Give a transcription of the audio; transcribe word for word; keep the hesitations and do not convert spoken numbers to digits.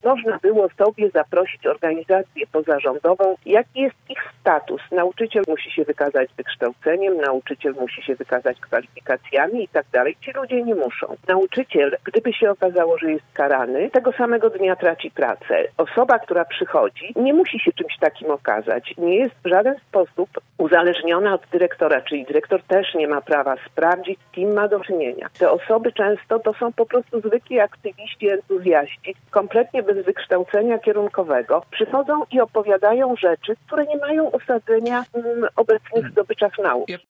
można było sobie zaprosić organizację pozarządową, jaki jest ich status. Nauczyciel musi się wykazać wykształceniem, nauczyciel musi się wykazać kwalifikacjami i tak dalej. Ci ludzie nie muszą. Nauczyciel, gdyby się okazało, że jest karany, tego samego dnia traci pracę. Osoba, która przychodzi, nie musi się czymś takim okazać. Nie jest w żaden sposób uzależniona od dyrektora, czyli dyrektor też nie ma prawa sprawdzić, z kim ma do czynienia. Te osoby często to są po prostu zwykli aktywiści, entuzjaści, kompletnie bez wykształcenia kierunkowego. Przychodzą i opowiadają rzeczy, które nie mają osadzenia w obecnych zdobyczach nauki.